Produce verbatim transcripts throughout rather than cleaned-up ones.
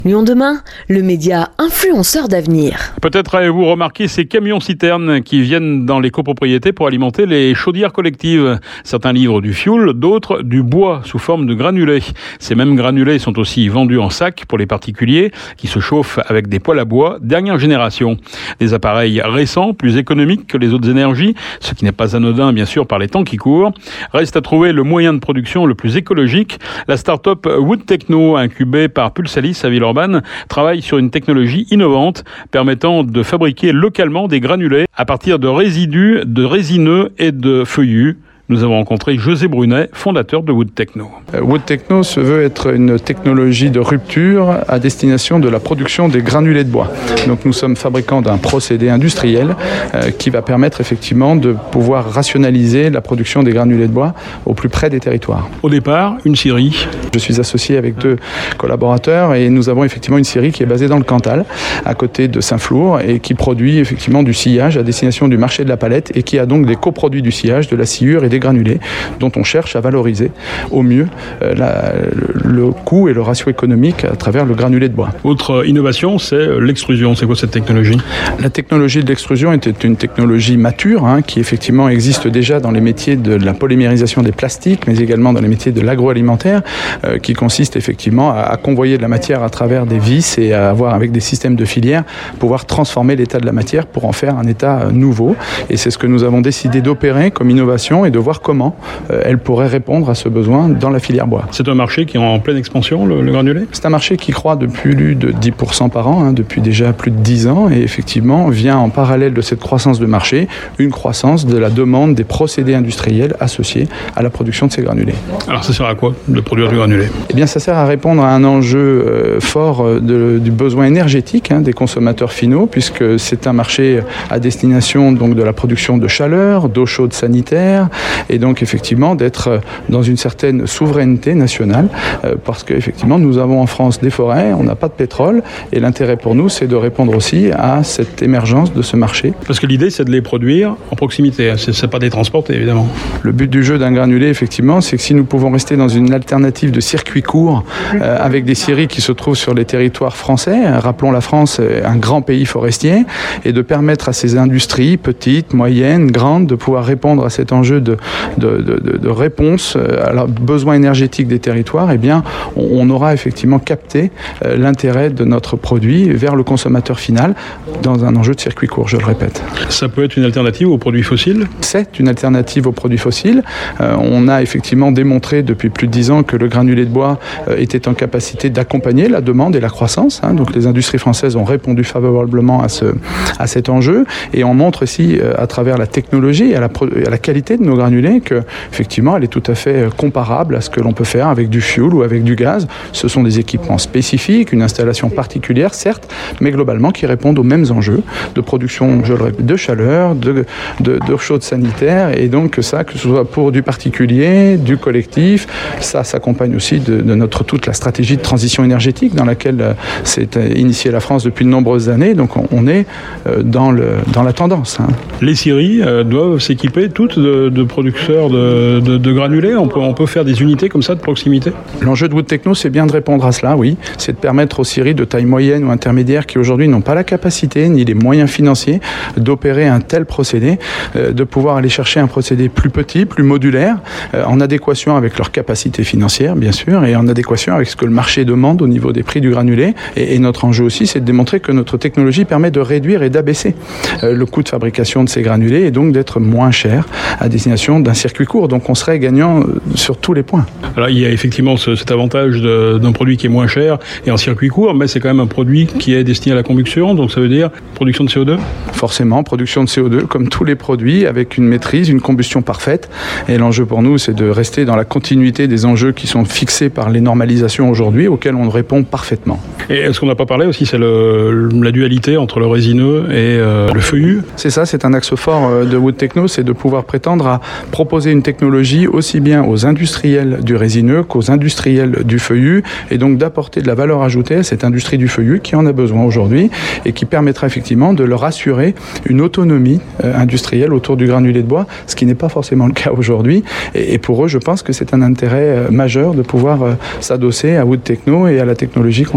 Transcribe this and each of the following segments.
Lyon demain, le média influenceur d'avenir. Peut-être avez-vous remarqué ces camions-citernes qui viennent dans les copropriétés pour alimenter les chaudières collectives. Certains livrent du fioul, d'autres du bois sous forme de granulés. Ces mêmes granulés sont aussi vendus en sac pour les particuliers qui se chauffent avec des poêles à bois dernière génération. Des appareils récents, plus économiques que les autres énergies, ce qui n'est pas anodin bien sûr par les temps qui courent. Reste à trouver le moyen de production le plus écologique. La start-up Wood Techno, incubée par Pulsalis à Villeurbanne, travaille sur une technologie innovante permettant de fabriquer localement des granulés à partir de résidus de résineux et de feuillus. Nous avons rencontré José Brunet, fondateur de Wood Techno. Wood Techno se veut être une technologie de rupture à destination de la production des granulés de bois. Donc nous sommes fabricants d'un procédé industriel euh, qui va permettre effectivement de pouvoir rationaliser la production des granulés de bois au plus près des territoires. Au départ, une scierie. Je suis associé avec deux collaborateurs et nous avons effectivement une scierie qui est basée dans le Cantal, à côté de Saint-Flour, et qui produit effectivement du sciage à destination du marché de la palette et qui a donc des coproduits du sciage, de la sciure et des granulés dont on cherche à valoriser au mieux euh, la, le coût et le ratio économique à travers le granulé de bois. Autre innovation, c'est l'extrusion. C'est quoi cette technologie ? La technologie de l'extrusion était une technologie mature hein, qui effectivement existe déjà dans les métiers de la polymérisation des plastiques, mais également dans les métiers de l'agroalimentaire, euh, qui consiste effectivement à, à convoyer de la matière à travers des vis et à avoir avec des systèmes de filière pouvoir transformer l'état de la matière pour en faire un état nouveau. Et c'est ce que nous avons décidé d'opérer comme innovation et de voir comment euh, elle pourrait répondre à ce besoin dans la filière bois. C'est un marché qui est en pleine expansion, le, le granulé ? C'est un marché qui croît de plus de dix pour cent par an, hein, depuis déjà plus de dix ans, et effectivement vient en parallèle de cette croissance de marché, une croissance de la demande des procédés industriels associés à la production de ces granulés. Alors ça sert à quoi de produire du granulé ? Eh bien ça sert à répondre à un enjeu euh, fort de, du besoin énergétique hein, des consommateurs finaux, puisque c'est un marché à destination donc, de la production de chaleur, d'eau chaude sanitaire, et donc effectivement d'être dans une certaine souveraineté nationale euh, parce qu'effectivement nous avons en France des forêts, on n'a pas de pétrole et l'intérêt pour nous c'est de répondre aussi à cette émergence de ce marché. Parce que l'idée c'est de les produire en proximité, c'est, c'est pas de les transporter évidemment. Le but du jeu d'un granulé effectivement c'est que si nous pouvons rester dans une alternative de circuit court euh, avec des scieries qui se trouvent sur les territoires français, rappelons la France un grand pays forestier, et de permettre à ces industries petites, moyennes, grandes de pouvoir répondre à cet enjeu de De, de, de réponse à leurs besoins énergétiques des territoires, eh bien, on, on aura effectivement capté euh, l'intérêt de notre produit vers le consommateur final dans un enjeu de circuit court, je le répète. Ça peut être une alternative aux produits fossiles ? C'est une alternative aux produits fossiles. Euh, on a effectivement démontré depuis plus de dix ans que le granulé de bois euh, était en capacité d'accompagner la demande et la croissance. Hein, donc les industries françaises ont répondu favorablement à, ce, à cet enjeu, et on montre aussi euh, à travers la technologie et à la, à la qualité de nos granulés que effectivement elle est tout à fait comparable à ce que l'on peut faire avec du fioul ou avec du gaz. Ce sont des équipements spécifiques, une installation particulière certes, mais globalement qui répondent aux mêmes enjeux de production, je le répète, de chaleur, de, de, d'eau chaude sanitaire, et donc ça, que ce soit pour du particulier, du collectif, ça s'accompagne aussi de, de notre toute la stratégie de transition énergétique dans laquelle s'est initiée la France depuis de nombreuses années, donc on, on est dans, le, dans la tendance. Hein. Les scieries euh, doivent s'équiper toutes de, de producteurs de, de, de granulés, on peut, on peut faire des unités comme ça de proximité ? L'enjeu de Wood Techno, c'est bien de répondre à cela, oui. C'est de permettre aux scieries de taille moyenne ou intermédiaire qui aujourd'hui n'ont pas la capacité ni les moyens financiers d'opérer un tel procédé, euh, de pouvoir aller chercher un procédé plus petit, plus modulaire, euh, en adéquation avec leurs capacités financières, bien sûr, et en adéquation avec ce que le marché demande au niveau des prix du granulé. Et, et notre enjeu aussi, c'est de démontrer que notre technologie permet de réduire et d'abaisser euh, le coût de fabrication de ces granulés et donc d'être moins cher à destination d'un circuit court. Donc on serait gagnant sur tous les points. Alors il y a effectivement ce, cet avantage de, d'un produit qui est moins cher et en circuit court, mais c'est quand même un produit qui est destiné à la combustion, donc ça veut dire production de C O deux ? Forcément, production de C O deux, comme tous les produits, avec une maîtrise, une combustion parfaite. Et l'enjeu pour nous, c'est de rester dans la continuité des enjeux qui sont fixés par les normalisations aujourd'hui, auxquels on répond parfaitement. Et est-ce qu'on n'a pas parlé aussi, c'est le, la dualité entre le résineux et euh, le feuillu ? C'est ça, c'est un axe fort de Wood Techno, c'est de pouvoir prétendre à proposer une technologie aussi bien aux industriels du résineux qu'aux industriels du feuillu, et donc d'apporter de la valeur ajoutée à cette industrie du feuillu qui en a besoin aujourd'hui et qui permettra effectivement de leur assurer une autonomie euh, industrielle autour du granulé de bois, ce qui n'est pas forcément le cas aujourd'hui. Et, et pour eux, je pense que c'est un intérêt euh, majeur de pouvoir euh, s'adosser à Wood Techno et à la technologie qu'on leur propose.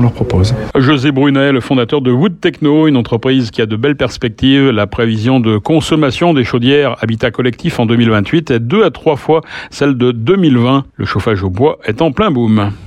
cause. José Brunet, le fondateur de Wood Techno, une entreprise qui a de belles perspectives. La prévision de consommation des chaudières habitat collectif en deux mille vingt-huit est deux à trois fois celle de deux mille vingt. Le chauffage au bois est en plein boom.